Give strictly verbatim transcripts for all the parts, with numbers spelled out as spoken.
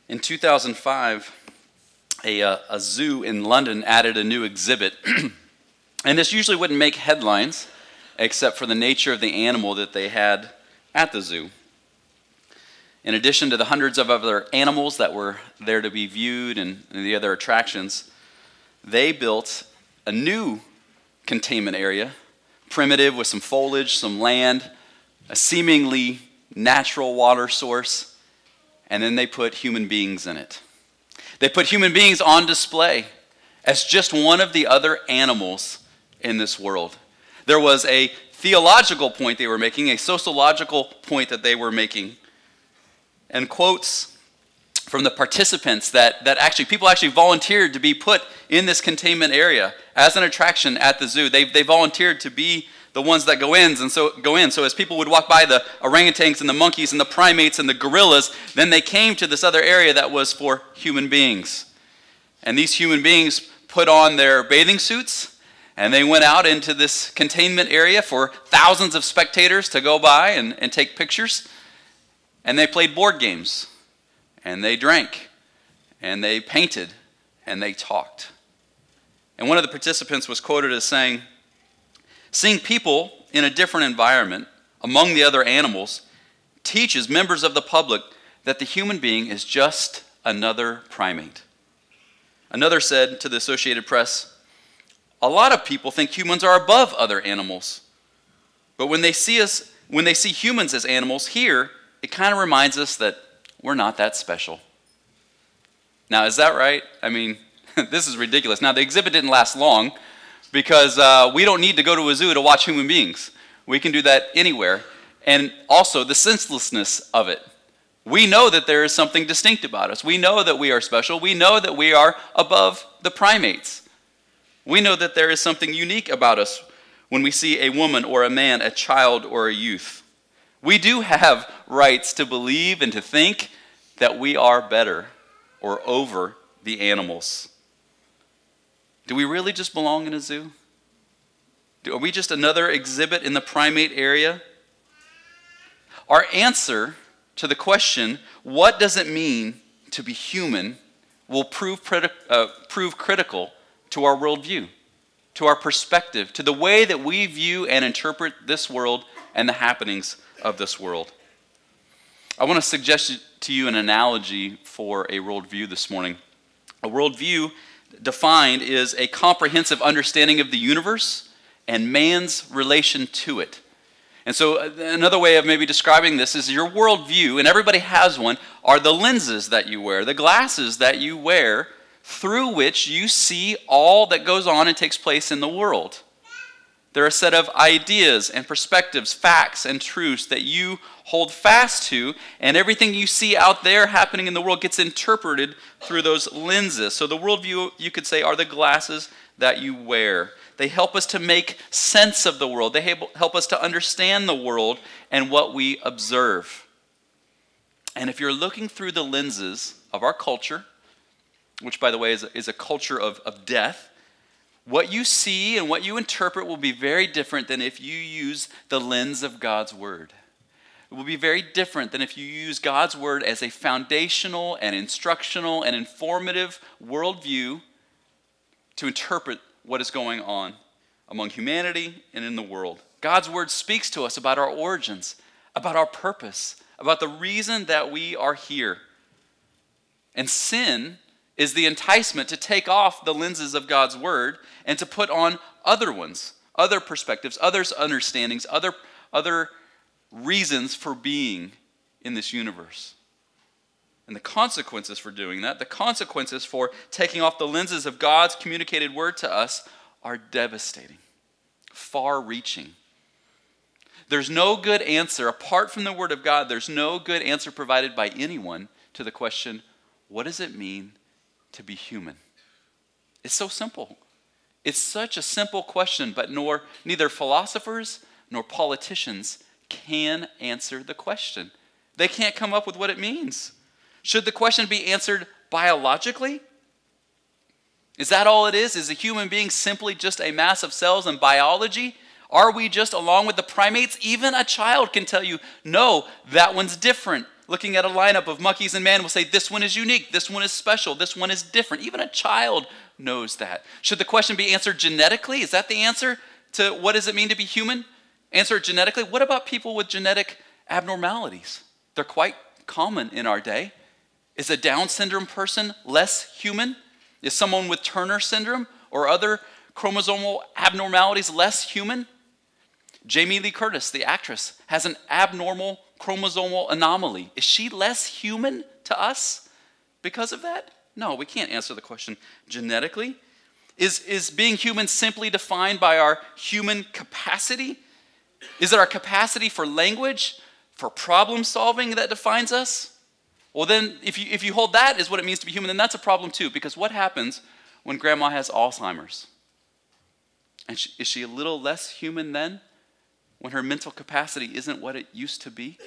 In two thousand five, a, uh, a zoo in London added a new exhibit. And this usually wouldn't make headlines, except for the nature of the animal that they had at the zoo. In addition to the hundreds of other animals that were there to be viewed and, and the other attractions, they built a new containment area, primitive with some foliage, some land, a seemingly natural water source, and then they put human beings in it. They put human beings on display as just one of the other animals in this world. There was a theological point they were making, a sociological point that they were making, and quotes from the participants that, that actually, people actually volunteered to be put in this containment area as an attraction at the zoo. They, they volunteered to be the ones that go in, and so go in. So as people would walk by the orangutans and the monkeys and the primates and the gorillas, then they came to this other area that was for human beings. And these human beings put on their bathing suits, and they went out into this containment area for thousands of spectators to go by and, and take pictures. And they played board games, and they drank, and they painted, and they talked. And one of the participants was quoted as saying, "Seeing people in a different environment among the other animals teaches members of the public that the human being is just another primate." Another said to the Associated Press, "A lot of people think humans are above other animals. But when they see us, when they see humans as animals here, it kind of reminds us that we're not that special." Now, is that right? I mean, this is ridiculous. Now, the exhibit didn't last long, because uh, we don't need to go to a zoo to watch human beings. We can do that anywhere. And also the senselessness of it. We know that there is something distinct about us. We know that we are special. We know that we are above the primates. We know that there is something unique about us when we see a woman or a man, a child or a youth. We do have rights to believe and to think that we are better or over the animals. Do we really just belong in a zoo? Are we just another exhibit in the primate area? Our answer to the question, what does it mean to be human, will prove, predi- uh, prove critical to our worldview, to our perspective, to the way that we view and interpret this world and the happenings of this world. I want to suggest to you an analogy for a worldview this morning. A worldview defined is a comprehensive understanding of the universe and man's relation to it. And so another way of maybe describing this is your worldview, and everybody has one, are the lenses that you wear, the glasses that you wear through which you see all that goes on and takes place in the world. They're a set of ideas and perspectives, facts and truths that you hold fast to, and everything you see out there happening in the world gets interpreted through those lenses. So the worldview, you could say, are the glasses that you wear. They help us to make sense of the world. They help us to understand the world and what we observe. And if you're looking through the lenses of our culture, which, by the way, is a, is a culture of, of death, what you see and what you interpret will be very different than if you use the lens of God's Word. It will be very different than if you use God's Word as a foundational and instructional and informative worldview to interpret what is going on among humanity and in the world. God's Word speaks to us about our origins, about our purpose, about the reason that we are here. And sin is the enticement to take off the lenses of God's Word and to put on other ones, other perspectives, others' understandings, other, other reasons for being in this universe. And the consequences for doing that, the consequences for taking off the lenses of God's communicated Word to us are devastating, far-reaching. There's no good answer, apart from the Word of God, there's no good answer provided by anyone to the question, what does it mean to be human? It's so simple. It's such a simple question, but nor neither philosophers nor politicians can answer the question. They can't come up with what it means. Should the question be answered biologically? Is that all it is? Is a human being simply just a mass of cells and biology? Are we just along with the primates? Even a child can tell you, no, that one's different. looking at a lineup of monkeys and man will say, this one is unique, this one is special, this one is different. Even a child knows that. Should the question be answered genetically? Is that the answer to what does it mean to be human? Answer it genetically. What about people with genetic abnormalities? They're quite common in our day. Is a Down syndrome person less human? Is someone with Turner syndrome or other chromosomal abnormalities less human? Jamie Lee Curtis, the actress, has an abnormal chromosomal anomaly. Is she less human to us because of that? No, we can't answer the question genetically. Is, is being human simply defined by our human capacity? Is it our capacity for language, for problem solving that defines us? Well then, if you, if you hold that as what it means to be human, then that's a problem too, because what happens when grandma has Alzheimer's? And she, is she a little less human then, when her mental capacity isn't what it used to be?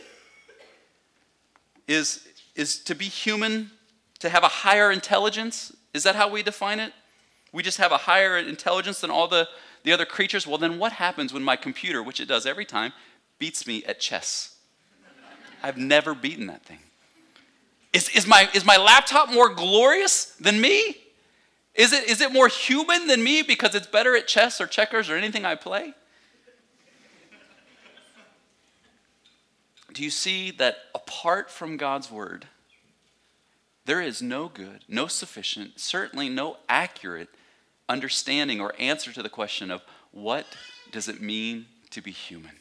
Is, is to be human to have a higher intelligence? Is that how we define it? We just have a higher intelligence than all the, the other creatures? Well, then what happens when my computer, which it does every time, beats me at chess? I've never beaten that thing. Is, is, my, is my laptop more glorious than me? Is it, is it more human than me because it's better at chess or checkers or anything I play? Do you see that apart from God's word, there is no good, no sufficient, certainly no accurate understanding or answer to the question of what does it mean to be human?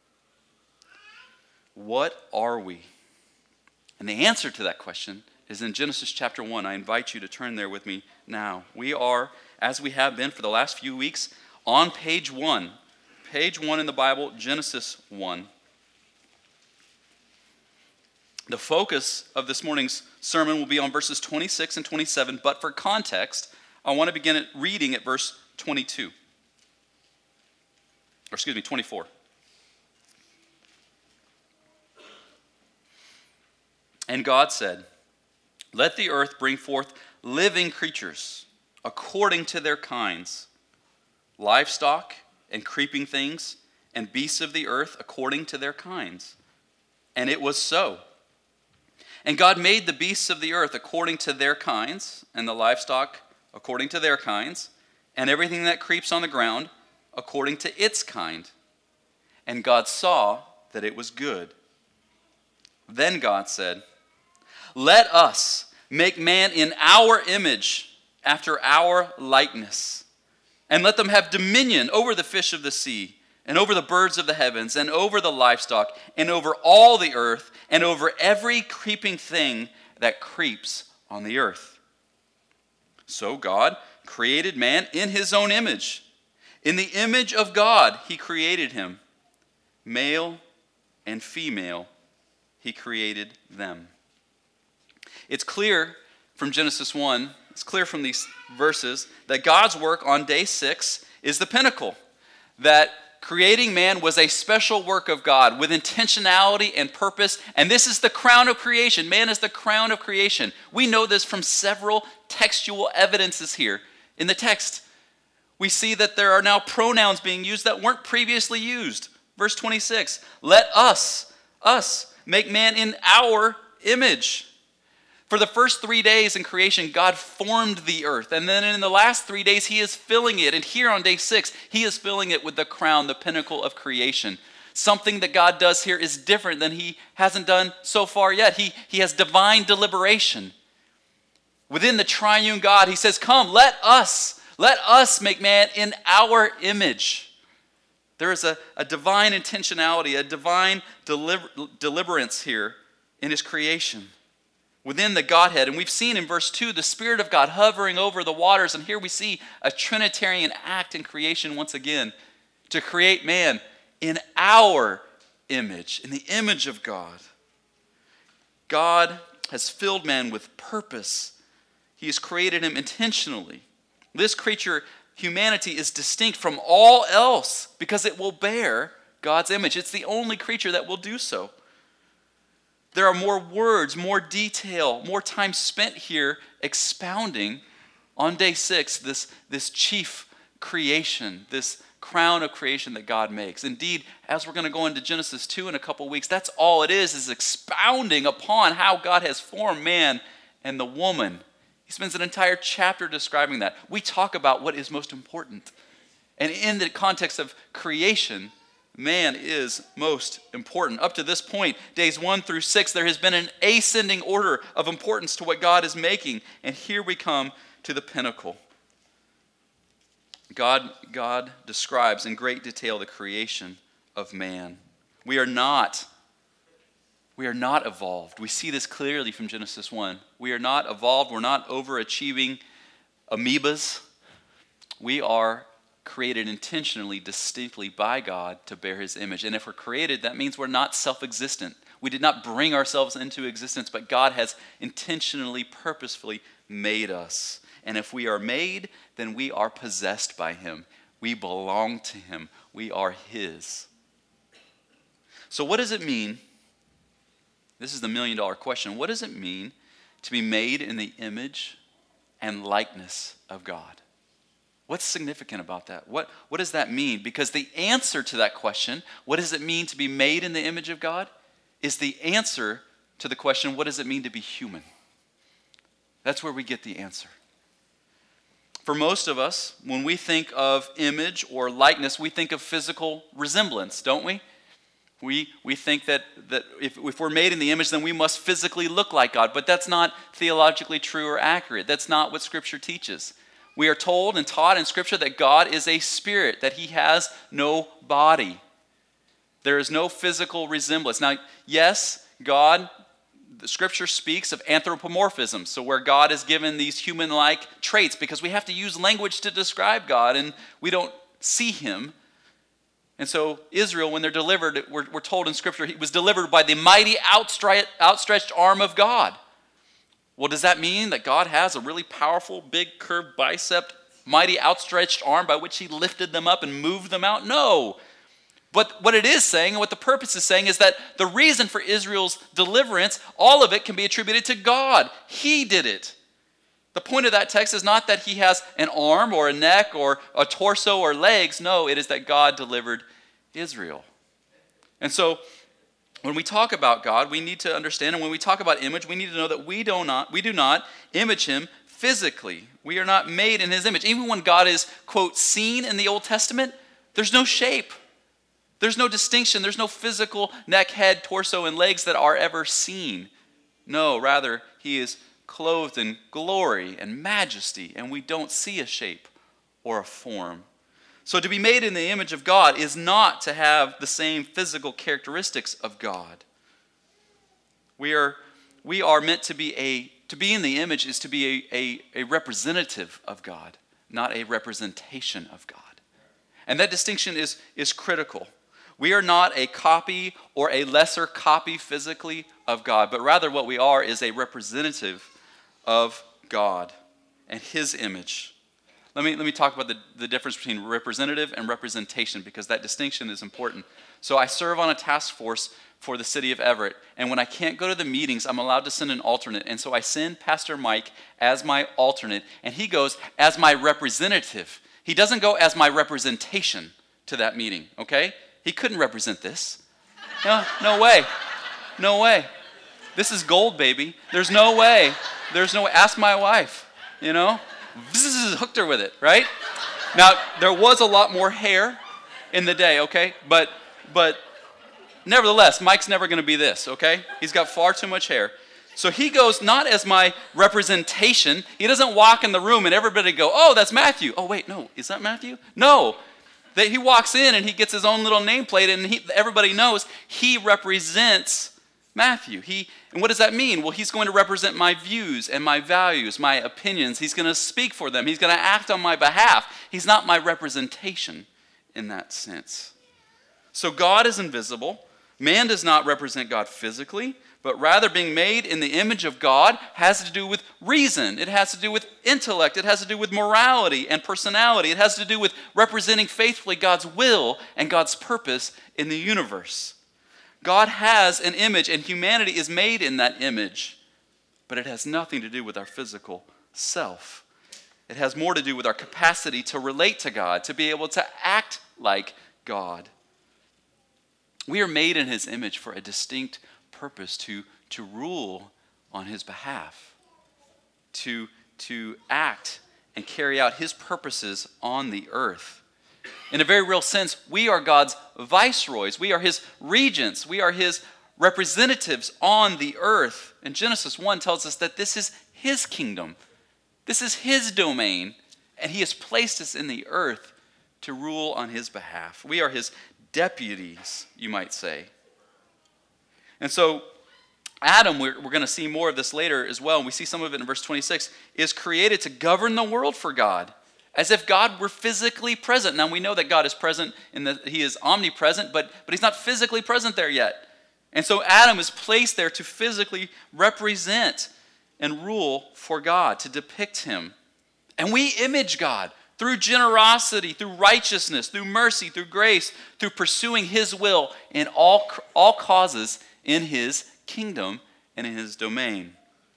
What are we? And the answer to that question is in Genesis chapter one. I invite you to turn there with me now. We are, as we have been for the last few weeks, on page one. Page one in the Bible, Genesis one. The focus of this morning's sermon will be on verses twenty-six and twenty-seven, but for context, I want to begin at reading at verse twenty-two. Or excuse me, twenty-four. And God said, "Let the earth bring forth living creatures according to their kinds, livestock and creeping things, and beasts of the earth according to their kinds." And it was so. And God made the beasts of the earth according to their kinds, and the livestock according to their kinds, and everything that creeps on the ground according to its kind. And God saw that it was good. Then God said, "Let us make man in our image, after our likeness, and let them have dominion over the fish of the sea, and over the birds of the heavens, and over the livestock, and over all the earth, and over every creeping thing that creeps on the earth." So God created man in his own image. In the image of God, he created him. Male and female, he created them. It's clear from Genesis one, it's clear from these verses, that God's work on day six is the pinnacle. That creating man was a special work of God with intentionality and purpose, and this is the crown of creation. Man is the crown of creation. We know this from several textual evidences here. In the text, we see that there are now pronouns being used that weren't previously used. Verse twenty-six, "Let us, us, make man in our image." For the first three days in creation, God formed the earth. And then in the last three days, he is filling it. And here on day six, he is filling it with the crown, the pinnacle of creation. Something that God does here is different than he hasn't done so far yet. He, he has divine deliberation. Within the triune God, he says, "Come, let us, let us make man in our image." There is a, a divine intentionality, a divine deliver, deliberance here in his creation. Within the Godhead, and we've seen in verse two the Spirit of God hovering over the waters, and here we see a Trinitarian act in creation once again, to create man in our image, in the image of God. God has filled man with purpose. He has created him intentionally. This creature, humanity, is distinct from all else because it will bear God's image. It's the only creature that will do so. There are more words, more detail, more time spent here expounding on day six this, this chief creation, this crown of creation that God makes. Indeed, as we're going to go into Genesis two in a couple weeks, that's all it is, is expounding upon how God has formed man and the woman. He spends an entire chapter describing that. We talk about what is most important. And in the context of creation, man is most important. Up to this point, days one through six, there has been an ascending order of importance to what God is making. And here we come to the pinnacle. God, God describes in great detail the creation of man. We are not, we are not evolved. We see this clearly from Genesis one. We are not evolved. We're not overachieving amoebas. We are created intentionally, distinctly by God to bear his image. And if we're created, that means we're not self-existent. We did not bring ourselves into existence, but God has intentionally, purposefully made us. And if we are made, then we are possessed by him. We belong to him. We are his. So what does it mean? This is the million dollar question. What does it mean to be made in the image and likeness of God? What's significant about that? What, what does that mean? Because the answer to that question, what does it mean to be made in the image of God, is the answer to the question, what does it mean to be human? That's where we get the answer. For most of us, when we think of image or likeness, we think of physical resemblance, don't we? We, we think that, that if, if we're made in the image, then we must physically look like God. But that's not theologically true or accurate. That's not what Scripture teaches. We are told and taught in Scripture that God is a spirit, that he has no body. There is no physical resemblance. Now, yes, God, the Scripture speaks of anthropomorphism, so where God is given these human-like traits, because we have to use language to describe God, and we don't see him. And so Israel, when they're delivered, we're, we're told in Scripture, he was delivered by the mighty outstretched, outstretched arm of God. Well, does that mean that God has a really powerful, big, curved bicep, mighty outstretched arm by which he lifted them up and moved them out? No. But what it is saying, and what the purpose is saying, is that the reason for Israel's deliverance, all of it can be attributed to God. He did it. The point of that text is not that he has an arm or a neck or a torso or legs. No, it is that God delivered Israel. And so when we talk about God, we need to understand, and when we talk about image, we need to know that we do not, we do not image him physically. We are not made in his image. Even when God is, quote, seen in the Old Testament, there's no shape. There's no distinction. There's no physical neck, head, torso, and legs that are ever seen. No, rather, he is clothed in glory and majesty, and we don't see a shape or a form. So to be made in the image of God is not to have the same physical characteristics of God. We are, we are meant to be a, to be in the image is to be a, a, a representative of God, not a representation of God. And that distinction is, is critical. We are not a copy or a lesser copy physically of God, but rather what we are is a representative of God and his image. Let me, let me talk about the, the difference between representative and representation, because that distinction is important. So I serve on a task force for the city of Everett, and when I can't go to the meetings, I'm allowed to send an alternate. And so I send Pastor Mike as my alternate, and he goes as my representative. He doesn't go as my representation to that meeting, okay? He couldn't represent this. No, no way. No way. This is gold, baby. There's no way. There's no way. Ask my wife, you know? Bzzz, hooked her with it, right? Now, there was a lot more hair in the day, okay? But, but nevertheless, Mike's never going to be this, okay? He's got far too much hair. So he goes not as my representation. He doesn't walk in the room and everybody go, oh, that's Matthew. Oh, wait, no, is that Matthew? No. That he walks in and he gets his own little nameplate and he, everybody knows he represents Matthew. He, and what does that mean? Well, he's going to represent my views and my values, my opinions. He's going to speak for them. He's going to act on my behalf. He's not my representation in that sense. So God is invisible. Man does not represent God physically, but rather being made in the image of God has to do with reason. It has to do with intellect. It has to do with morality and personality. It has to do with representing faithfully God's will and God's purpose in the universe. God has an image, and humanity is made in that image, but it has nothing to do with our physical self. It has more to do with our capacity to relate to God, to be able to act like God. We are made in his image for a distinct purpose, to, to rule on his behalf, to, to act and carry out his purposes on the earth. In a very real sense, we are God's viceroys. We are his regents. We are his representatives on the earth. And Genesis one tells us that this is his kingdom. This is his domain. And he has placed us in the earth to rule on his behalf. We are his deputies, you might say. And so Adam, we're, we're going to see more of this later as well, and we see some of it in verse twenty-six, is created to govern the world for God, as if God were physically present. Now we know that God is present, in that he is omnipresent, but, but he's not physically present there yet. And so Adam is placed there to physically represent and rule for God, to depict him. And we image God through generosity, through righteousness, through mercy, through grace, through pursuing his will in all, all causes in his kingdom and in his domain.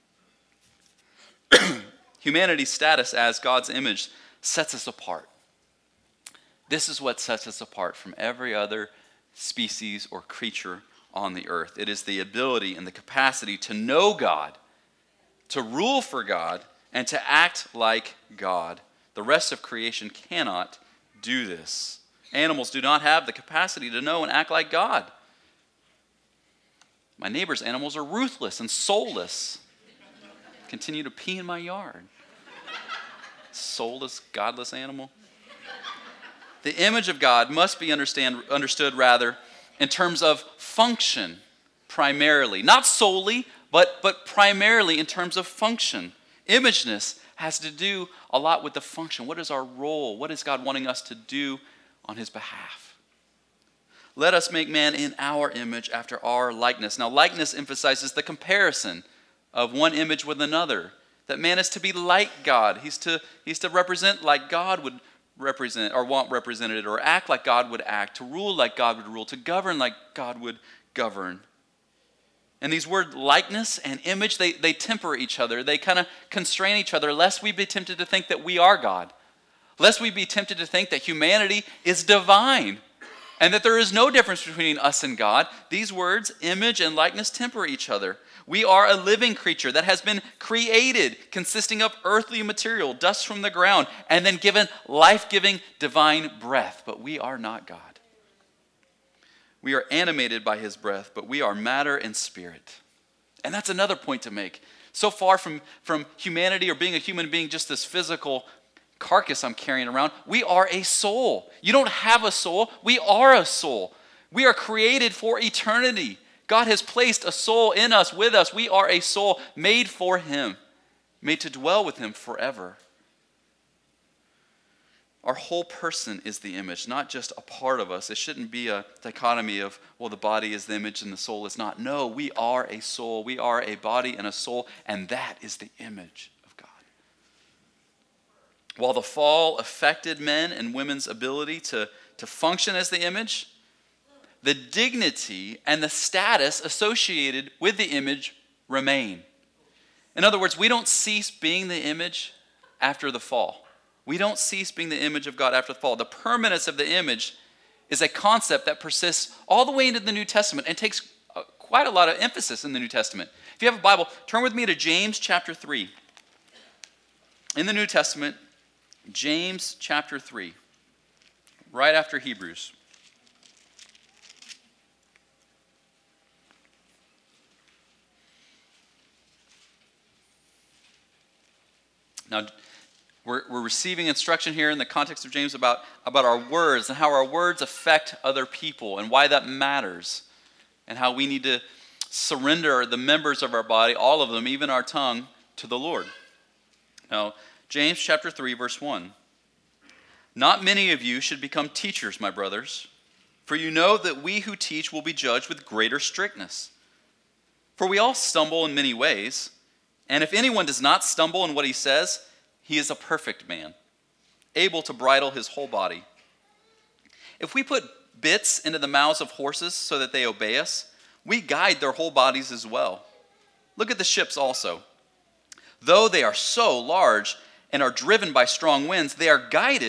Humanity's status as God's image sets us apart. This is what sets us apart from every other species or creature on the earth. It is the ability and the capacity to know God, to rule for God, and to act like God. The rest of creation cannot do this. Animals do not have the capacity to know and act like God. My neighbor's animals are ruthless and soulless. Continue to pee in my yard. Soulless, godless animal. The image of God must be understand, understood rather in terms of function primarily. Not solely, but, but primarily in terms of function. Imageness has to do a lot with the function. What is our role? What is God wanting us to do on his behalf? Let us make man in our image after our likeness. Now, likeness emphasizes the comparison of one image with another. That man is to be like God. He's to, he's to represent like God would represent, or want represented, or act like God would act, to rule like God would rule, to govern like God would govern. And these words likeness and image, they, they temper each other. They kind of constrain each other, lest we be tempted to think that we are God. Lest we be tempted to think that humanity is divine, and that there is no difference between us and God. These words, image and likeness, temper each other. We are a living creature that has been created, consisting of earthly material, dust from the ground, and then given life-giving divine breath. But we are not God. We are animated by his breath, but we are matter and spirit. And that's another point to make. So far from, from humanity or being a human being, just this physical carcass I'm carrying around, we are a soul. You don't have a soul. We are a soul. We are created for eternity. God has placed a soul in us, with us. We are a soul made for him, made to dwell with him forever. Our whole person is the image, not just a part of us. It shouldn't be a dichotomy of, well, the body is the image and the soul is not. No, we are a soul. We are a body and a soul, and that is the image of God. While the fall affected men and women's ability to, to function as the image, the dignity and the status associated with the image remain. In other words, we don't cease being the image after the fall. We don't cease being the image of God after the fall. The permanence of the image is a concept that persists all the way into the New Testament and takes quite a lot of emphasis in the New Testament. If you have a Bible, turn with me to James chapter three. In the New Testament, James chapter three, right after Hebrews. Now, we're, we're receiving instruction here in the context of James about, about our words and how our words affect other people and why that matters, and how we need to surrender the members of our body, all of them, even our tongue, to the Lord. Now, James chapter three, verse one. Not many of you should become teachers, my brothers, for you know that we who teach will be judged with greater strictness. For we all stumble in many ways, and if anyone does not stumble in what he says, he is a perfect man, able to bridle his whole body. If we put bits into the mouths of horses so that they obey us, we guide their whole bodies as well. Look at the ships also. Though they are so large and are driven by strong winds, they are guided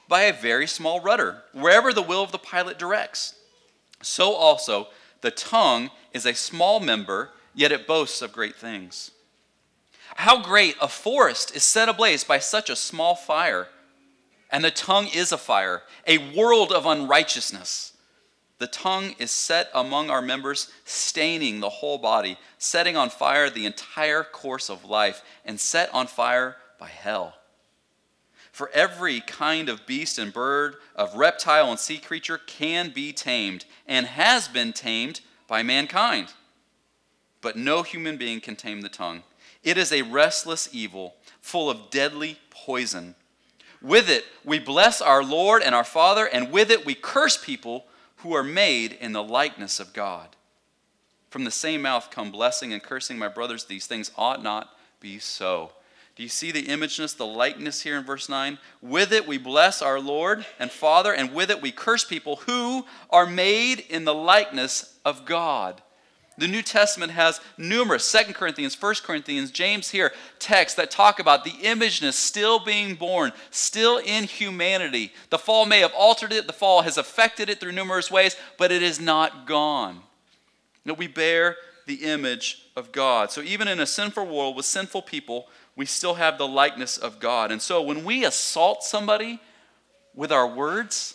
by a very small rudder, wherever the will of the pilot directs. So also, the tongue is a small member, yet it boasts of great things. How great a forest is set ablaze by such a small fire! And the tongue is a fire, a world of unrighteousness. The tongue is set among our members, staining the whole body, setting on fire the entire course of life, and set on fire by hell. For every kind of beast and bird, of reptile and sea creature can be tamed, and has been tamed by mankind. But no human being can tame the tongue. It is a restless evil, full of deadly poison. With it we bless our Lord and our Father, and with it we curse people who are made in the likeness of God. From the same mouth come blessing and cursing. My brothers, these things ought not be so. Do you see the imageness, the likeness here in verse nine? With it we bless our Lord and Father, and with it we curse people who are made in the likeness of God. The New Testament has numerous, Second Corinthians, First Corinthians, James here, texts that talk about the imageness still being born, still in humanity. The fall may have altered it, the fall has affected it through numerous ways, but it is not gone. That we bear the image of God. So even in a sinful world with sinful people, we still have the likeness of God. And so when we assault somebody with our words,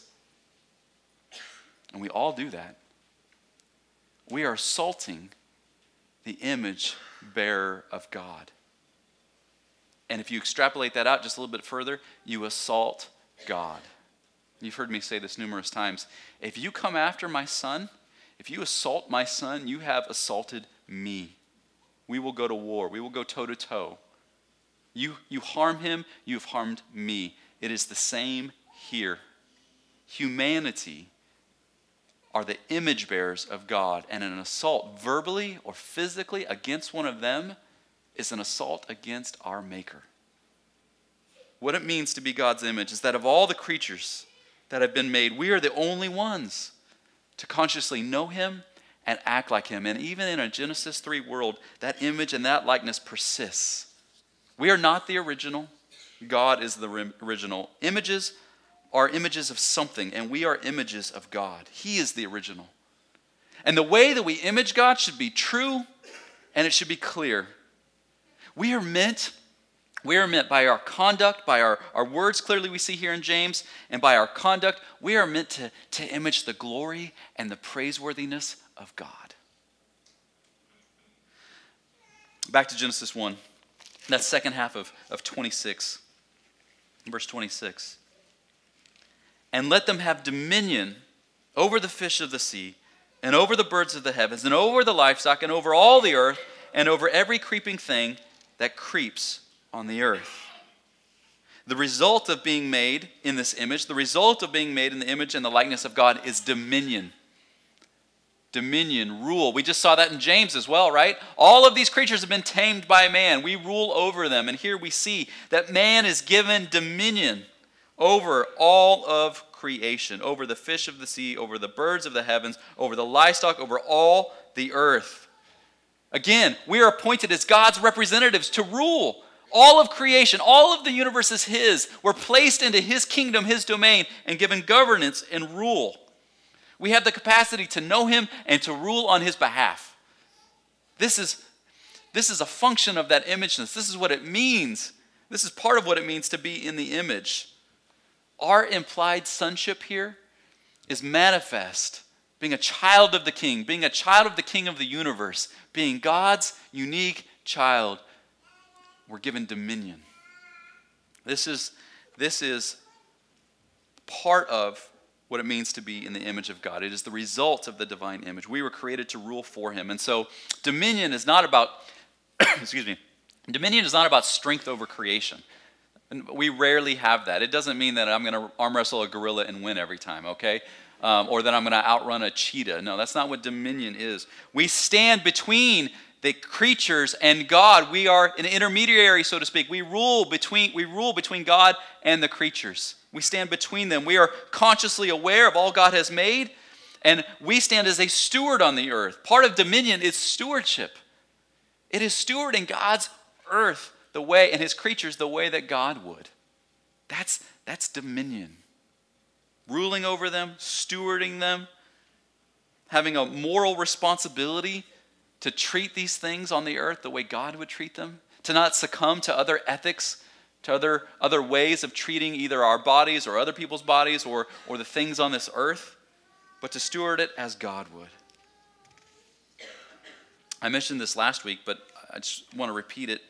and we all do that, we are assaulting the image bearer of God. And if you extrapolate that out just a little bit further, you assault God. You've heard me say this numerous times. If you come after my son, if you assault my son, you have assaulted me. We will go to war. We will go toe to toe. You, you harm him, you have harmed me. It is the same here. Humanity are the image bearers of God, and an assault verbally or physically against one of them is an assault against our Maker. What it means to be God's image is that of all the creatures that have been made, we are the only ones to consciously know him and act like him. And even in a Genesis three world, that image and that likeness persists. We are not the original. God is the original. Images are images of something, and we are images of God. He is the original. And the way that we image God should be true, and it should be clear. We are meant, we are meant by our conduct, by our, our words, clearly we see here in James, and by our conduct, we are meant to, to image the glory and the praiseworthiness of God. Back to Genesis one, that second half of, of twenty-six, verse twenty-six. And let them have dominion over the fish of the sea, and over the birds of the heavens, and over the livestock, and over all the earth, and over every creeping thing that creeps on the earth. The result of being made in this image, the result of being made in the image and the likeness of God is dominion. Dominion, rule. We just saw that in James as well, right? All of these creatures have been tamed by man. We rule over them. And here we see that man is given dominion over all of creation, over the fish of the sea, over the birds of the heavens, over the livestock, over all the earth. Again, we are appointed as God's representatives to rule all of creation. All of the universe is his. We're placed into his kingdom, his domain, and given governance and rule. We have the capacity to know him and to rule on his behalf. This is, this is a function of that imageness. This is what it means. This is part of what it means to be in the image. Our implied sonship here is manifest, being a child of the King, being a child of the King of the universe, being God's unique child. We're given dominion. This is, this is part of what it means to be in the image of God. It is the result of the divine image. We were created to rule for him. And so dominion is not about, excuse me, dominion is not about strength over creation. And we rarely have that. It doesn't mean that I'm going to arm wrestle a gorilla and win every time, okay? Um, or that I'm going to outrun a cheetah. No, that's not what dominion is. We stand between the creatures and God. We are an intermediary, so to speak. We rule between, we rule between God and the creatures. We stand between them. We are consciously aware of all God has made, and we stand as a steward on the earth. Part of dominion is stewardship. It is stewarding God's earth the way, and his creatures the way that God would. That's, that's dominion. ruling over them, stewarding them, having a moral responsibility to treat these things on the earth the way God would treat them, to not succumb to other ethics, to other, other ways of treating either our bodies or other people's bodies or, or the things on this earth, but to steward it as God would. I mentioned this last week, but I just want to repeat it.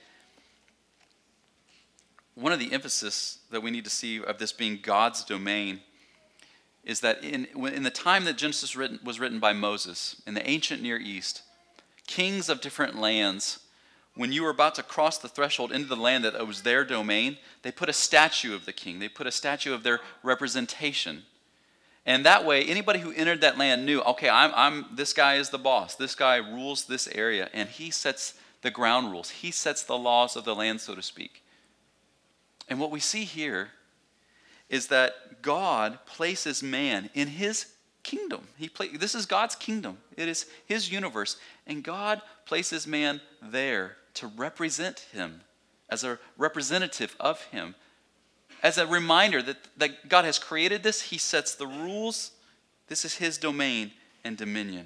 One of the emphasis that we need to see of this being God's domain is that in, in the time that Genesis written, was written by Moses, in the ancient Near East, kings of different lands, when you were about to cross the threshold into the land that was their domain, they put a statue of the king. They put a statue of their representation. And that way, anybody who entered that land knew, okay, I'm, I'm, this guy is the boss. This guy rules this area, and he sets the ground rules. He sets the laws of the land, so to speak. And what we see here is that God places man in his kingdom. He play, this is God's kingdom. It is his universe. And God places man there to represent him, as a representative of him. As a reminder that, that God has created this, he sets the rules. This is his domain and dominion.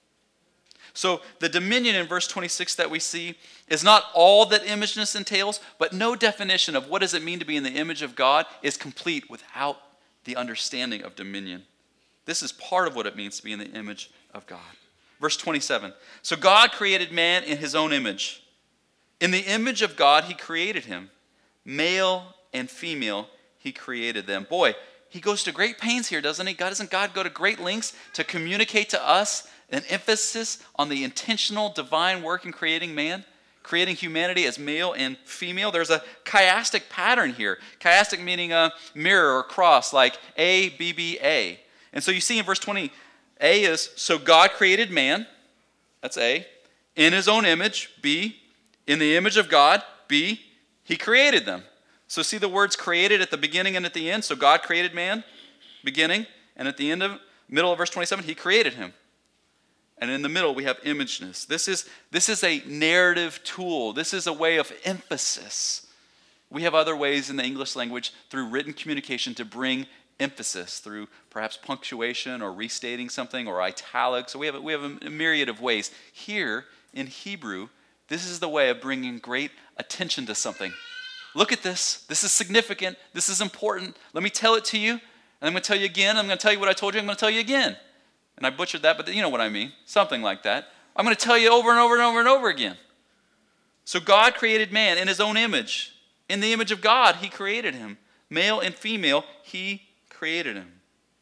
So the dominion in verse twenty-six that we see is not all that imageness entails, but no definition of what does it mean to be in the image of God is complete without the understanding of dominion. This is part of what it means to be in the image of God. Verse twenty-seven. So God created man in his own image. In the image of God, he created him. Male and female, he created them. Boy, he goes to great pains here, doesn't he? God, doesn't God go to great lengths to communicate to us an emphasis on the intentional divine work in creating man, creating humanity as male and female? There's a chiastic pattern here. Chiastic meaning a mirror or cross, like A, B, B, A. And so you see in verse twenty, A is, so God created man, that's A, in his own image, B, in the image of God, B, he created them. So see the words created at the beginning and at the end. So God created man, beginning, and at the end of, middle of verse twenty-seven, he created him. And in the middle, we have imageness. This is, this is a narrative tool. This is a way of emphasis. We have other ways in the English language through written communication to bring emphasis, through perhaps punctuation or restating something or italics. So we have, we have a myriad of ways. Here in Hebrew, this is the way of bringing great attention to something. Look at this. This is significant. This is important. Let me tell it to you. And I'm going to tell you again. I'm going to tell you what I told you. I'm going to tell you again. And I butchered that, but you know what I mean. Something like that. I'm going to tell you over and over and over and over again. So God created man in his own image. In the image of God, he created him. Male and female, he created him.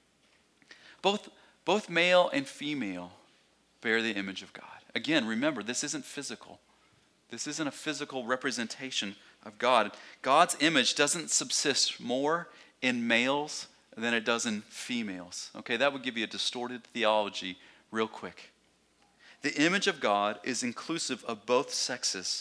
Both, both male and female bear the image of God. Again, remember, this isn't physical. This isn't a physical representation of God. God's image doesn't subsist more in males than it does in females. Okay, that would give you a distorted theology real quick. The image of God is inclusive of both sexes.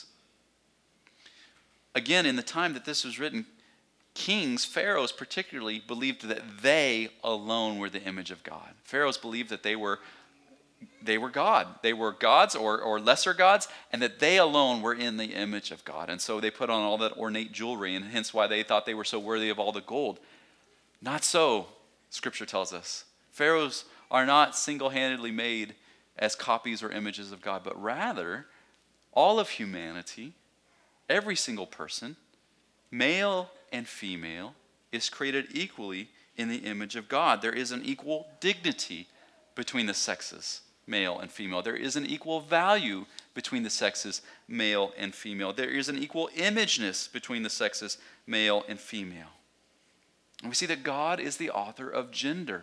Again, in the time that this was written, kings, pharaohs particularly, believed that they alone were the image of God. Pharaohs believed that they were They were God. They were gods or, or lesser gods, and that they alone were in the image of God. And so they put on all that ornate jewelry, and hence why they thought they were so worthy of all the gold. Not so, Scripture tells us. Pharaohs are not single-handedly made as copies or images of God, but rather all of humanity, every single person, male and female, is created equally in the image of God. There is an equal dignity between the sexes, male and female. There is an equal value between the sexes, male and female. There is an equal imageness between the sexes, male and female. And we see that God is the author of gender.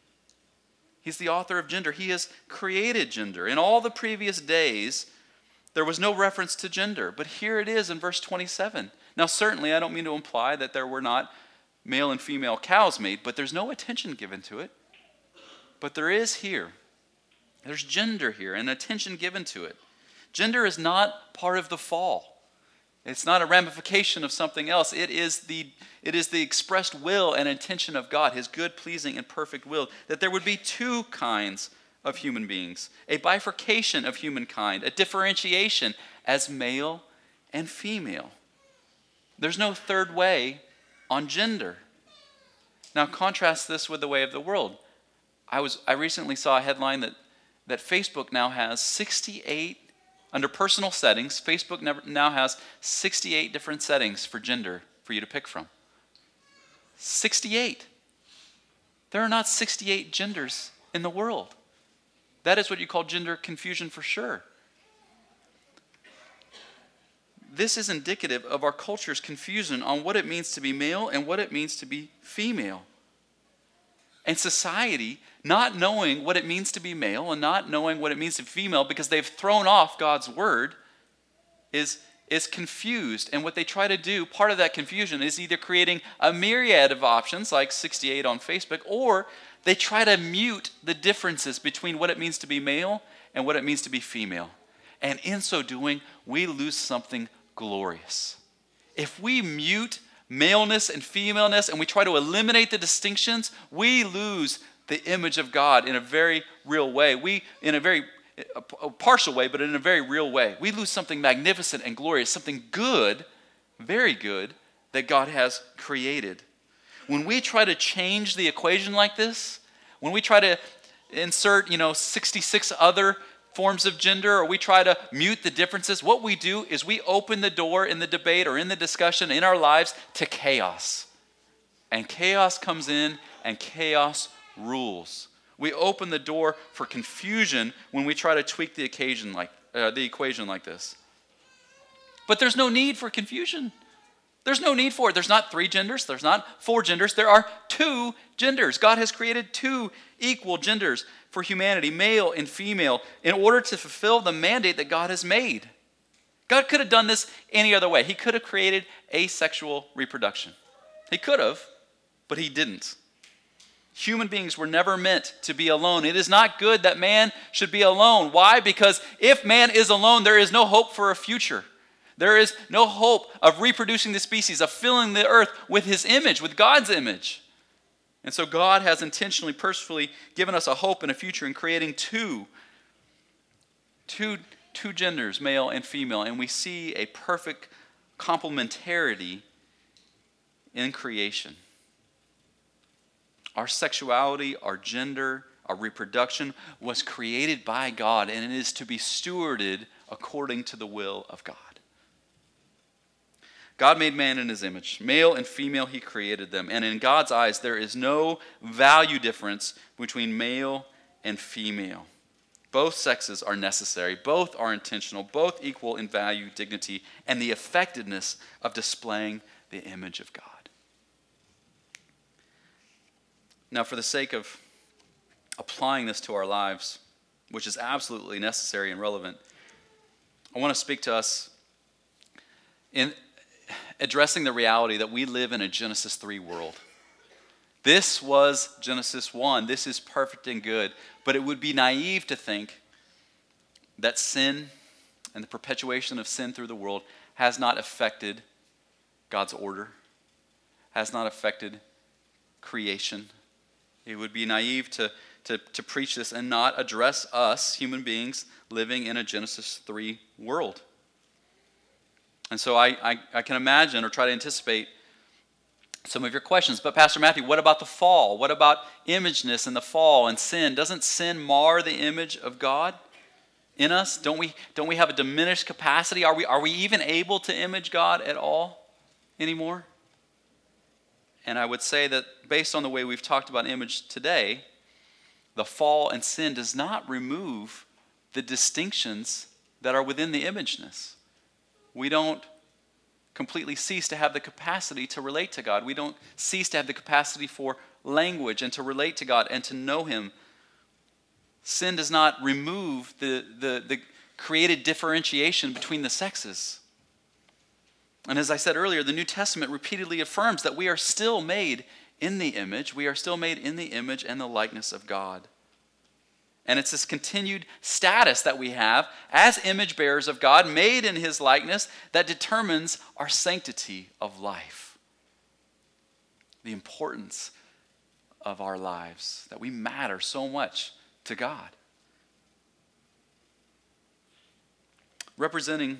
He's the author of gender. He has created gender. In all the previous days, there was no reference to gender, but here it is in verse twenty-seven. Now, certainly, I don't mean to imply that there were not male and female cows made, but there's no attention given to it. But there is here. There's gender here and attention given to it. Gender is not part of the fall. It's not a ramification of something else. It is the, it is the expressed will and intention of God, his good, pleasing, and perfect will, that there would be two kinds of human beings, a bifurcation of humankind, a differentiation as male and female. There's no third way on gender. Now contrast this with the way of the world. I was I recently saw a headline that, that Facebook now has sixty-eight, under personal settings, Facebook never, now has sixty-eight different settings for gender for you to pick from. sixty-eight. There are not sixty-eight genders in the world. That is what you call gender confusion for sure. This is indicative of our culture's confusion on what it means to be male and what it means to be female. And society, not knowing what it means to be male and not knowing what it means to be female because they've thrown off God's word, is, is confused. And what they try to do, part of that confusion, is either creating a myriad of options, like sixty-eight on Facebook, or they try to mute the differences between what it means to be male and what it means to be female. And in so doing, we lose something glorious. If we mute maleness and femaleness and we try to eliminate the distinctions, we lose the image of God in a very real way. We, in a very a partial way, but in a very real way. We lose something magnificent and glorious, something good, very good, that God has created. When we try to change the equation like this, when we try to insert, you know, sixty-six other forms of gender, or we try to mute the differences, what we do is we open the door in the debate or in the discussion in our lives to chaos. And chaos comes in and chaos rules. We open the door for confusion when we try to tweak the occasion like uh, the equation like this. But there's no need for confusion. There's no need for it. There's not three genders. There's not four genders. There are two genders. God has created two equal genders for humanity, male and female, in order to fulfill the mandate that God has made. God could have done this any other way. He could have created asexual reproduction. He could have, but he didn't. Human beings were never meant to be alone. It is not good that man should be alone. Why? Because if man is alone, there is no hope for a future. There is no hope of reproducing the species, of filling the earth with his image, with God's image. And so God has intentionally, purposefully given us a hope and a future in creating two, two, two genders, male and female. And we see a perfect complementarity in creation. Our sexuality, our gender, our reproduction was created by God, and it is to be stewarded according to the will of God. God made man in his image. Male and female, he created them. And in God's eyes, there is no value difference between male and female. Both sexes are necessary. Both are intentional. Both equal in value, dignity, and the effectiveness of displaying the image of God. Now, for the sake of applying this to our lives, which is absolutely necessary and relevant, I want to speak to us in addressing the reality that we live in a Genesis three world. This was Genesis one. This is perfect and good. But it would be naive to think that sin and the perpetuation of sin through the world has not affected God's order, has not affected creation. It would be naive to, to, to preach this and not address us, human beings, living in a Genesis three world. And so I, I, I can imagine or try to anticipate some of your questions. But Pastor Matthew, what about the fall? What about imageness and the fall and sin? Doesn't sin mar the image of God in us? Don't we, don't we have a diminished capacity? Are we, are we even able to image God at all anymore? And I would say that based on the way we've talked about image today, the fall and sin does not remove the distinctions that are within the imageness. We don't completely cease to have the capacity to relate to God. We don't cease to have the capacity for language and to relate to God and to know him. Sin does not remove the, the, the created differentiation between the sexes. And as I said earlier, the New Testament repeatedly affirms that we are still made in the image. We are still made in the image and the likeness of God. And it's this continued status that we have as image bearers of God, made in his likeness, that determines our sanctity of life. The importance of our lives, that we matter so much to God. Representing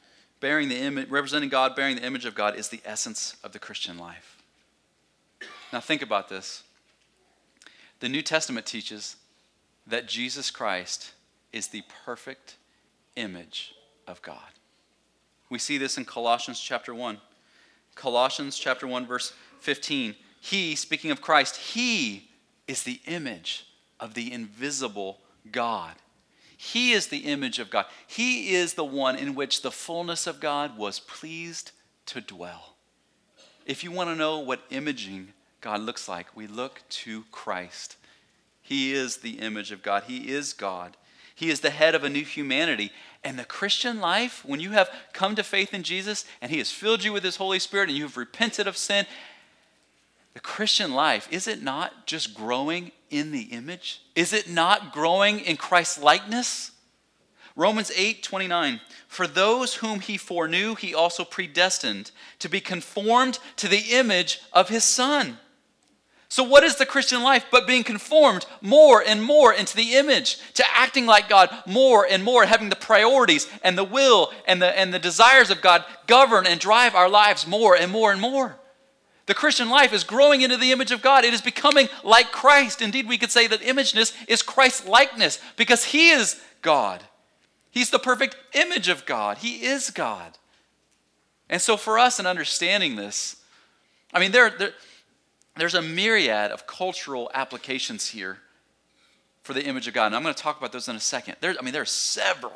bearing the image, representing God, bearing the image of God is the essence of the Christian life. Now think about this. The New Testament teaches that Jesus Christ is the perfect image of God. We see this in Colossians chapter one. Colossians chapter one, verse fifteen. He, speaking of Christ, he is the image of the invisible God. He is the image of God. He is the one in which the fullness of God was pleased to dwell. If you want to know what imaging God looks like, we look to Christ. He is the image of God. He is God. He is the head of a new humanity. And the Christian life, when you have come to faith in Jesus and he has filled you with his Holy Spirit and you have repented of sin, the Christian life, is it not just growing in the image? Is it not growing in Christ's likeness? Romans eight twenty-nine, for those whom he foreknew, he also predestined to be conformed to the image of his Son. So what is the Christian life but being conformed more and more into the image, to acting like God more and more, having the priorities and the will and the, and the desires of God govern and drive our lives more and more and more. The Christian life is growing into the image of God. It is becoming like Christ. Indeed, we could say that imageness is Christ's likeness because he is God. He's the perfect image of God. He is God. And so for us in understanding this, I mean, there, there, there's a myriad of cultural applications here for the image of God. And I'm going to talk about those in a second. There, I mean, there are several.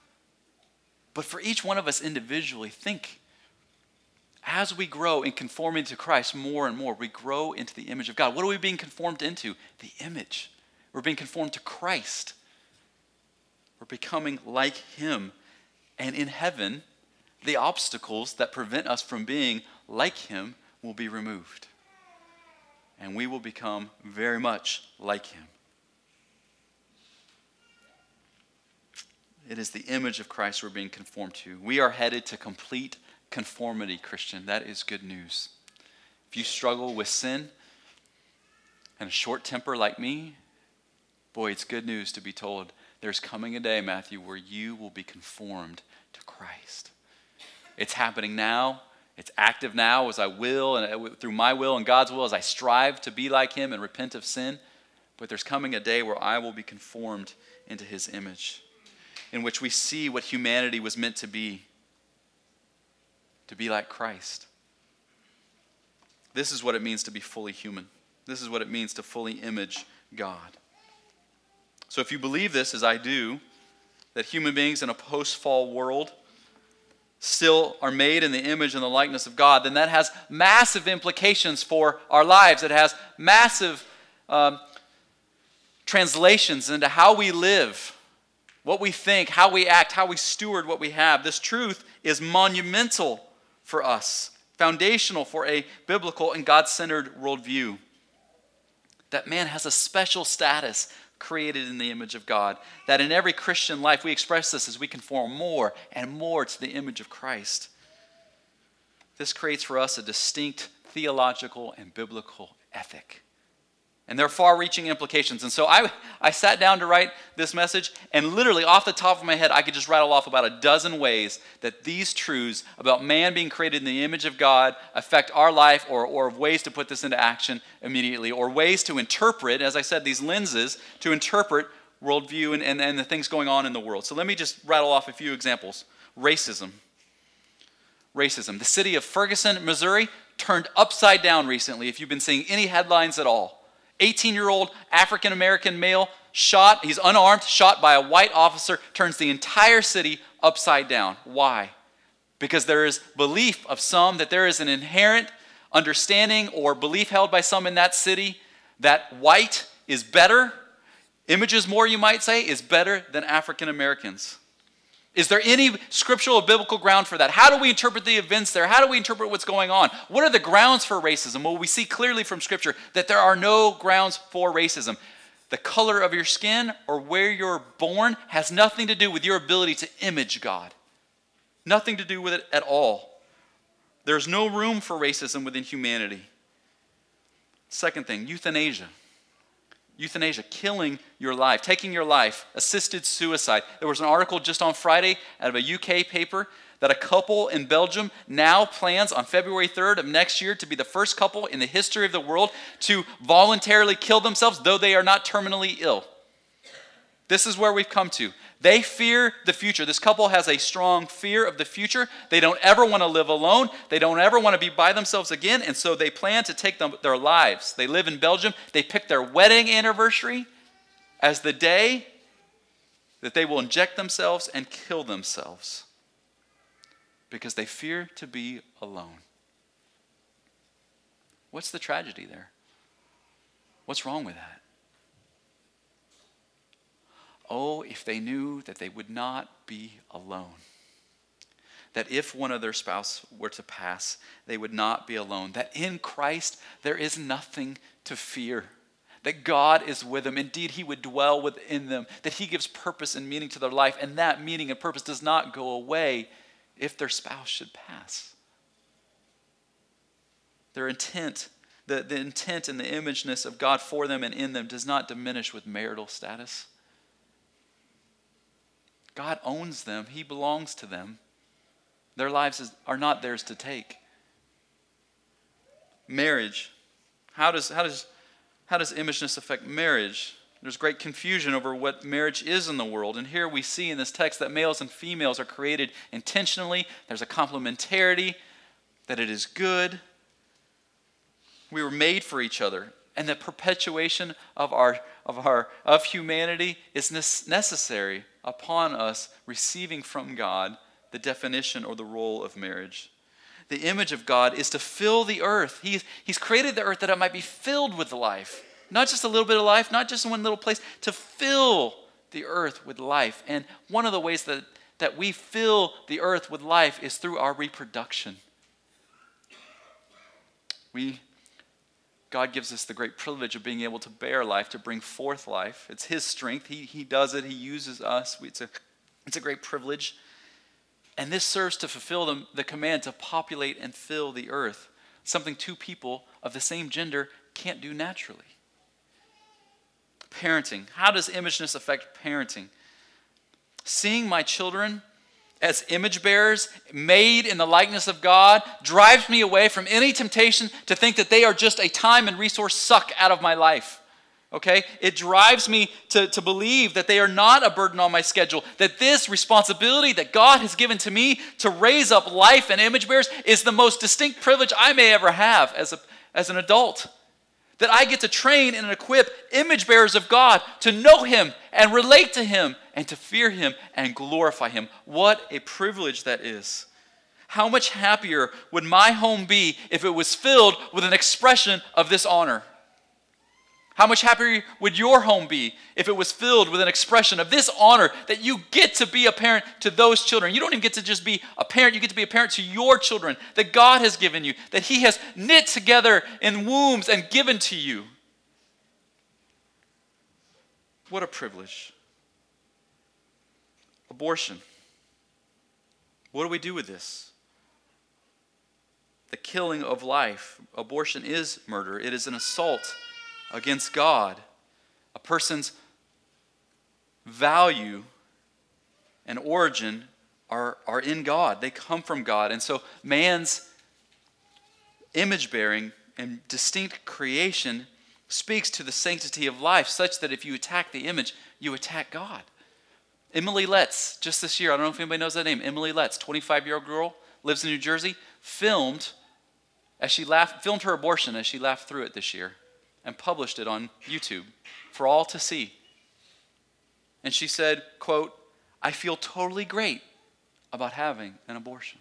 But for each one of us individually, think, as we grow in conforming to Christ more and more, we grow into the image of God. What are we being conformed into? The image. We're being conformed to Christ. We're becoming like him. And in heaven, the obstacles that prevent us from being like him will be removed. And we will become very much like him. It is the image of Christ we're being conformed to. We are headed to complete conformity, Christian. That is good news. If you struggle with sin and a short temper like me, boy, it's good news to be told there's coming a day, Matthew, where you will be conformed to Christ. It's happening now. It's active now as I will, and through my will and God's will, as I strive to be like him and repent of sin. But there's coming a day where I will be conformed into his image, in which we see what humanity was meant to be. To be like Christ. This is what it means to be fully human. This is what it means to fully image God. So if you believe this, as I do, that human beings in a post-fall world still are made in the image and the likeness of God, then that has massive implications for our lives. It has massive um, translations into how we live, what we think, how we act, how we steward what we have. This truth is monumental for us, foundational for a biblical and God-centered worldview. That man has a special status created in the image of God. That in every Christian life we express this as we conform more and more to the image of Christ. This creates for us a distinct theological and biblical ethic. And there are far-reaching implications. And so I, I sat down to write this message, and literally off the top of my head, I could just rattle off about a dozen ways that these truths about man being created in the image of God affect our life, or, or ways to put this into action immediately, or ways to interpret, as I said, these lenses, to interpret worldview and, and, and the things going on in the world. So let me just rattle off a few examples. Racism. Racism. The city of Ferguson, Missouri, turned upside down recently, if you've been seeing any headlines at all. eighteen-year-old African-American male shot, he's unarmed, shot by a white officer, turns the entire city upside down. Why? Because there is belief of some that there is an inherent understanding or belief held by some in that city that white is better, images more you might say, is better than African Americans. Is there any scriptural or biblical ground for that? How do we interpret the events there? How do we interpret what's going on? What are the grounds for racism? Well, we see clearly from Scripture that there are no grounds for racism. The color of your skin or where you're born has nothing to do with your ability to image God. Nothing to do with it at all. There's no room for racism within humanity. Second thing, euthanasia. Euthanasia, killing your life, taking your life, assisted suicide. There was an article just on Friday out of a U K paper that a couple in Belgium now plans on February third of next year to be the first couple in the history of the world to voluntarily kill themselves, though they are not terminally ill. This is where we've come to. They fear the future. This couple has a strong fear of the future. They don't ever want to live alone. They don't ever want to be by themselves again, and so they plan to take them, their lives. They live in Belgium. They pick their wedding anniversary as the day that they will inject themselves and kill themselves because they fear to be alone. What's the tragedy there? What's wrong with that? Oh, if they knew that they would not be alone. That if one of their spouse were to pass, they would not be alone. That in Christ there is nothing to fear. That God is with them. Indeed, he would dwell within them. That he gives purpose and meaning to their life. And that meaning and purpose does not go away if their spouse should pass. Their intent, the, the intent and the imageness of God for them and in them does not diminish with marital status. God owns them. He belongs to them. Their lives is, are not theirs to take. Marriage. How does, how does, how does imageness affect marriage? There's great confusion over what marriage is in the world. And here we see in this text that males and females are created intentionally. There's a complementarity, that it is good. We were made for each other. And the perpetuation of our of our of humanity is necessary upon us receiving from God the definition or the role of marriage. The image of God is to fill the earth. He's, he's created the earth that it might be filled with life. Not just a little bit of life, not just in one little place, to fill the earth with life. And one of the ways that, that we fill the earth with life is through our reproduction. We God gives us the great privilege of being able to bear life, to bring forth life. It's his strength. He, he does it. He uses us. It's a, it's a great privilege. And this serves to fulfill the, the command to populate and fill the earth, something two people of the same gender can't do naturally. Parenting. How does imageness affect parenting? Seeing my children as image bearers, made in the likeness of God, drives me away from any temptation to think that they are just a time and resource suck out of my life. Okay? It drives me to, to believe that they are not a burden on my schedule, that this responsibility that God has given to me to raise up life and image bearers is the most distinct privilege I may ever have as a, as an adult. That I get to train and equip image bearers of God to know him and relate to him and to fear him and glorify him. What a privilege that is. How much happier would my home be if it was filled with an expression of this honor? How much happier would your home be if it was filled with an expression of this honor that you get to be a parent to those children? You don't even get to just be a parent, you get to be a parent to your children that God has given you, that he has knit together in wombs and given to you. What a privilege. Abortion. What do we do with this? The killing of life. Abortion is murder. It is an assault against God. A person's value and origin are, are in God. They come from God. And so man's image-bearing and distinct creation speaks to the sanctity of life, such that if you attack the image, you attack God. Emily Letts, just this year, I don't know if anybody knows that name, Emily Letts, twenty-five-year-old girl, lives in New Jersey, filmed as she laughed, filmed her abortion as she laughed through it this year, and published it on YouTube for all to see. And she said, quote, "I feel totally great about having an abortion."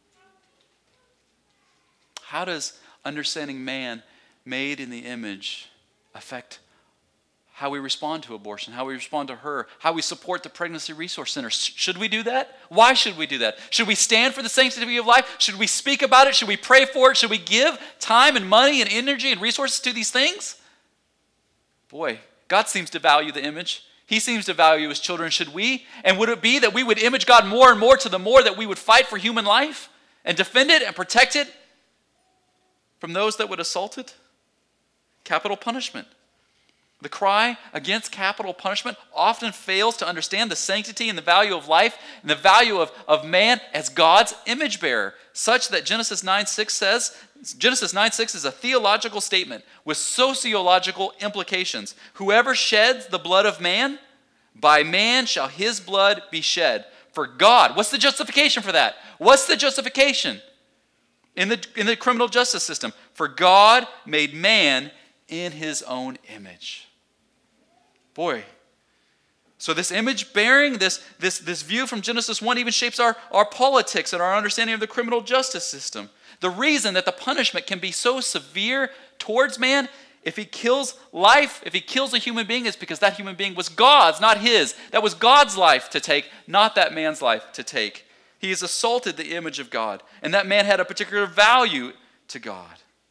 How does understanding man made in the image affect how we respond to abortion, how we respond to her, how we support the Pregnancy Resource Center? Should we do that? Why should we do that? Should we stand for the sanctity of life? Should we speak about it? Should we pray for it? Should we give time and money and energy and resources to these things? Boy, God seems to value the image. He seems to value his children. Should we? And would it be that we would image God more and more to the more that we would fight for human life and defend it and protect it from those that would assault it? Capital punishment. The cry against capital punishment often fails to understand the sanctity and the value of life and the value of, of man as God's image bearer, such that Genesis nine six says, Genesis nine six is a theological statement with sociological implications. Whoever sheds the blood of man, by man shall his blood be shed. For God, what's the justification for that? What's the justification in the, in the criminal justice system? For God made man in his own image. Boy. So this image bearing, this, this, this view from Genesis one even shapes our, our politics and our understanding of the criminal justice system. The reason that the punishment can be so severe towards man, if he kills life, if he kills a human being, is because that human being was God's, not his. That was God's life to take, not that man's life to take. He has assaulted the image of God, and that man had a particular value to God.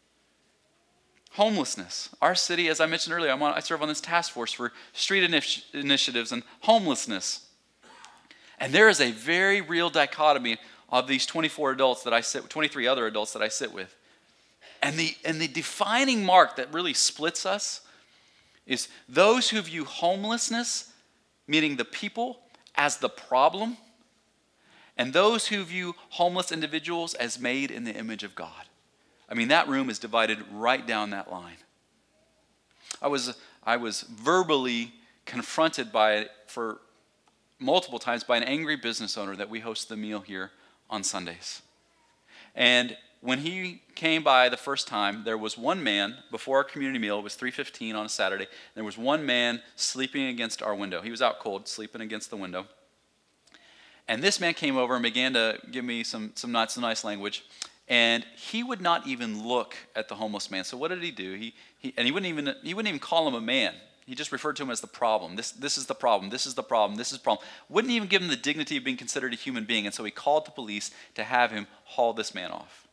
Homelessness. Our city, as I mentioned earlier, I'm on, I serve on this task force for street initi- initiatives and homelessness. And there is a very real dichotomy of these twenty-four adults that I sit with, twenty-three other adults that I sit with. And the, and the defining mark that really splits us is those who view homelessness, meaning the people, as the problem, and those who view homeless individuals as made in the image of God. I mean, that room is divided right down that line. I was I was verbally confronted by, for multiple times, by an angry business owner that we host the meal here on Sundays. And when he came by the first time, there was one man, before our community meal, it was three fifteen on a Saturday, there was one man sleeping against our window. He was out cold, sleeping against the window. And this man came over and began to give me some, some not so nice language. And he would not even look at the homeless man. So what did he do? He, he and he wouldn't even he wouldn't even call him a man. He just referred to him as the problem. This this is the problem. This is the problem. This is the problem. Wouldn't even give him the dignity of being considered a human being. And so he called the police to have him haul this man off.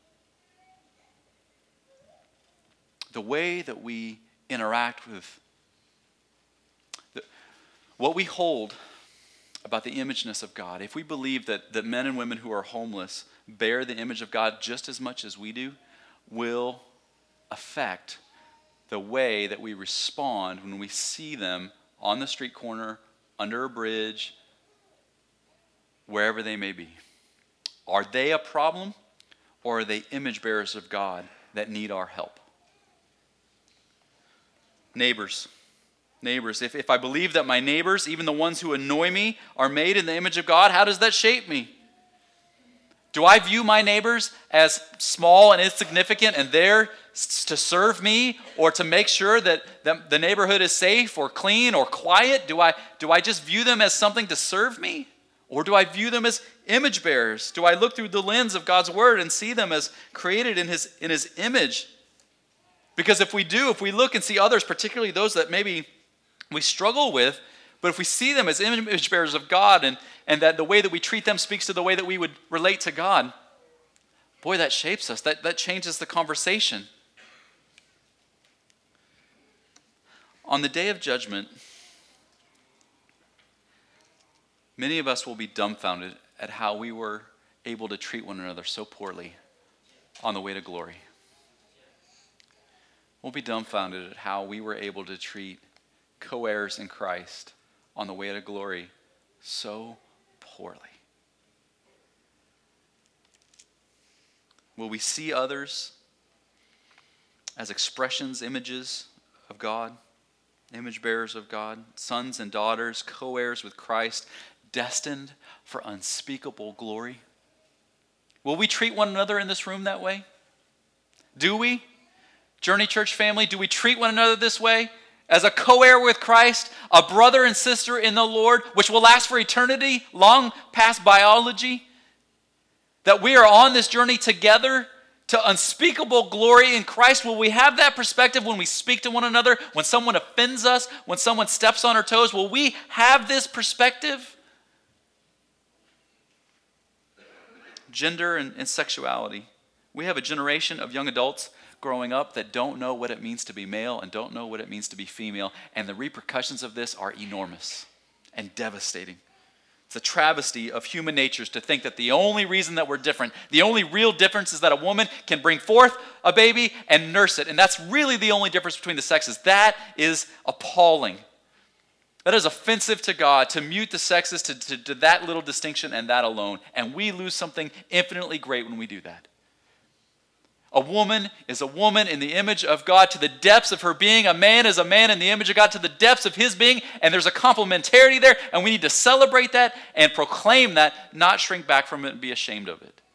The way that we interact with the, what we hold about the imageness of God, if we believe that, that men and women who are homeless bear the image of God just as much as we do, will affect the way that we respond when we see them on the street corner, under a bridge, wherever they may be. Are they a problem, or are they image bearers of God that need our help? Neighbors. Neighbors. If, if I believe that my neighbors, even the ones who annoy me, are made in the image of God, how does that shape me? Do I view my neighbors as small and insignificant and there to serve me or to make sure that, that the neighborhood is safe or clean or quiet? Do I, do I just view them as something to serve me? Or do I view them as image bearers? Do I look through the lens of God's word and see them as created in his, in his image? Because if we do, if we look and see others, particularly those that maybe we struggle with, but if we see them as image bearers of God and, and that the way that we treat them speaks to the way that we would relate to God, boy, that shapes us. That, that changes the conversation. On the day of judgment, many of us will be dumbfounded at how we were able to treat one another so poorly on the way to glory. We'll be dumbfounded at how we were able to treat co-heirs in Christ on the way to glory so poorly. Will we see others as expressions, images of God, image bearers of God, sons and daughters, co-heirs with Christ, destined for unspeakable glory? Will we treat one another in this room that way? Do we? Journey Church family, do we treat one another this way? As a co-heir with Christ, a brother and sister in the Lord, which will last for eternity, long past biology, that we are on this journey together to unspeakable glory in Christ. Will we have that perspective when we speak to one another, when someone offends us, when someone steps on our toes? Will we have this perspective? Gender and, and sexuality. We have a generation of young adults growing up that don't know what it means to be male and don't know what it means to be female, and the repercussions of this are enormous and devastating. It's a travesty of human natures to think that the only reason that we're different, the only real difference is that a woman can bring forth a baby and nurse it. And that's really the only difference between the sexes. That is appalling. That is offensive to God, to mute the sexes to, to, to that little distinction and that alone. And we lose something infinitely great when we do that. A woman is a woman in the image of God to the depths of her being. A man is a man in the image of God to the depths of his being. And there's a complementarity there. And we need to celebrate that and proclaim that, not shrink back from it and be ashamed of it.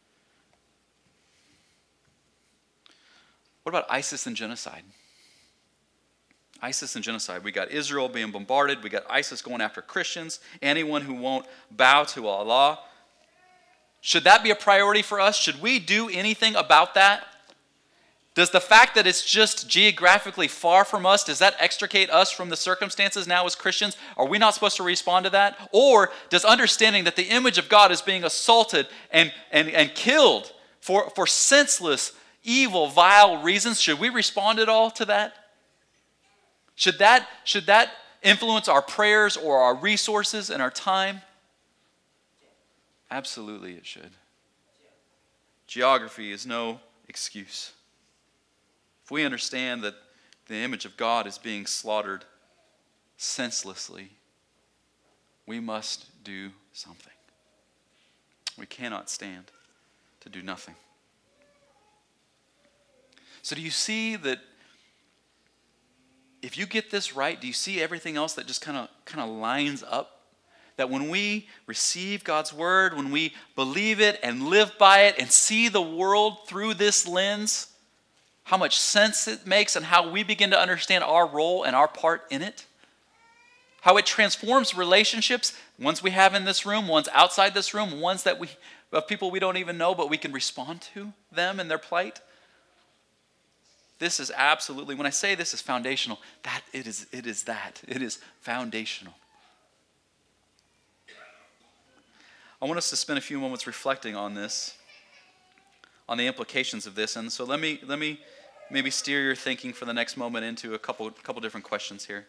What about ISIS and genocide? ISIS and genocide. We got Israel being bombarded. We got ISIS going after Christians. Anyone who won't bow to Allah. Should that be a priority for us? Should we do anything about that? Does the fact that it's just geographically far from us, does that extricate us from the circumstances now as Christians? Are we not supposed to respond to that? Or does understanding that the image of God is being assaulted and, and, and killed for, for senseless, evil, vile reasons, should we respond at all to that? Should that, should that influence our prayers or our resources and our time? Absolutely it should. Geography is no excuse. If we understand that the image of God is being slaughtered senselessly, we must do something. We cannot stand to do nothing. So do you see that if you get this right, do you see everything else that just kind of kind of lines up? That when we receive God's word, when we believe it and live by it and see the world through this lens, how much sense it makes and how we begin to understand our role and our part in it. How it transforms relationships, ones we have in this room, ones outside this room, ones that we of people we don't even know, but we can respond to them and their plight. This is absolutely, when I say this is foundational, that it is, it is that. It is foundational. I want us to spend a few moments reflecting on this, on the implications of this. And so let me let me maybe steer your thinking for the next moment into a couple couple different questions here.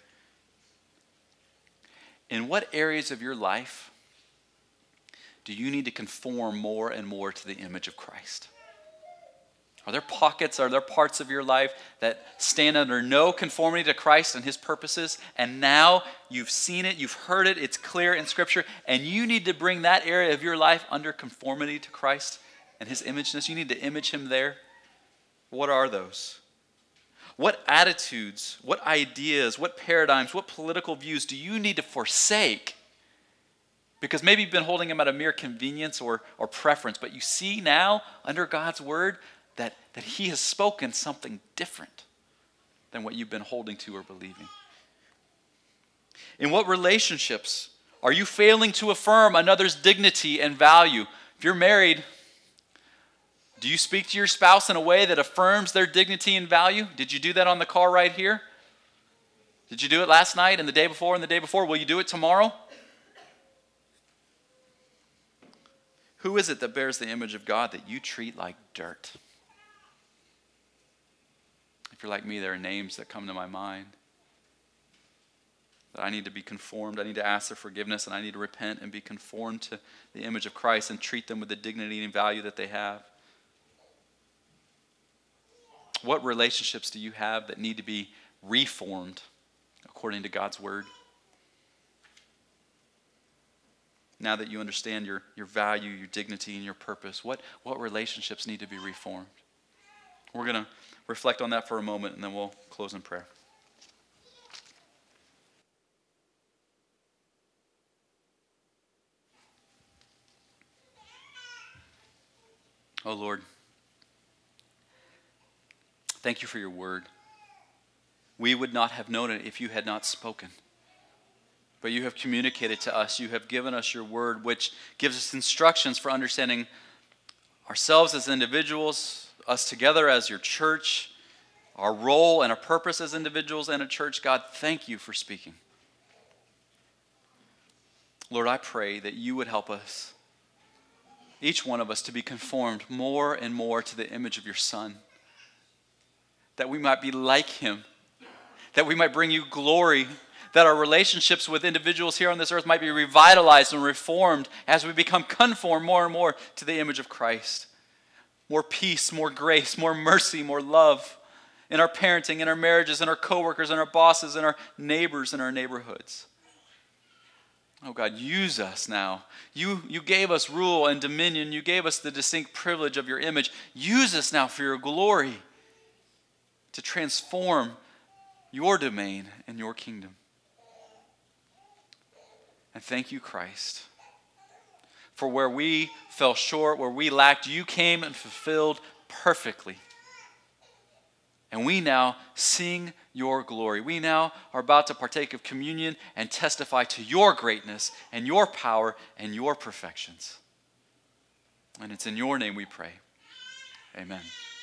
In what areas of your life do you need to conform more and more to the image of Christ? Are there pockets, are there parts of your life that stand under no conformity to Christ and his purposes, and now you've seen it, you've heard it, it's clear in Scripture, and you need to bring that area of your life under conformity to Christ and his imageness? You need to image him there. What are those? What attitudes, what ideas, what paradigms, what political views do you need to forsake? Because maybe you've been holding them at a mere convenience or, or preference, but you see now, under God's word, That, that he has spoken something different than what you've been holding to or believing. In what relationships are you failing to affirm another's dignity and value? If you're married, do you speak to your spouse in a way that affirms their dignity and value? Did you do that on the car ride here? Did you do it last night and the day before and the day before? Will you do it tomorrow? Who is it that bears the image of God that you treat like dirt? If you're like me, there are names that come to my mind. That I need to be conformed, I need to ask for forgiveness, and I need to repent and be conformed to the image of Christ and treat them with the dignity and value that they have. What relationships do you have that need to be reformed according to God's word? Now that you understand your, your value, your dignity, and your purpose, what, what relationships need to be reformed? We're going to reflect on that for a moment, and then we'll close in prayer. Oh Lord, thank you for your word. We would not have known it if you had not spoken. But you have communicated to us. You have given us your word, which gives us instructions for understanding ourselves as individuals, us together as your church, our role and our purpose as individuals and a church. God, thank you for speaking. Lord, I pray that you would help us, each one of us, to be conformed more and more to the image of your Son, that we might be like him, that we might bring you glory, that our relationships with individuals here on this earth might be revitalized and reformed as we become conformed more and more to the image of Christ. More peace, more grace, more mercy, more love in our parenting, in our marriages, in our coworkers, in our bosses, in our neighbors, in our neighborhoods. Oh God, use us now. You, you gave us rule and dominion. You gave us the distinct privilege of your image. Use us now for your glory to transform your domain and your kingdom. And thank you, Christ, for where we fell short, where we lacked, you came and fulfilled perfectly. And we now sing your glory. We now are about to partake of communion and testify to your greatness and your power and your perfections. And it's in your name we pray. Amen.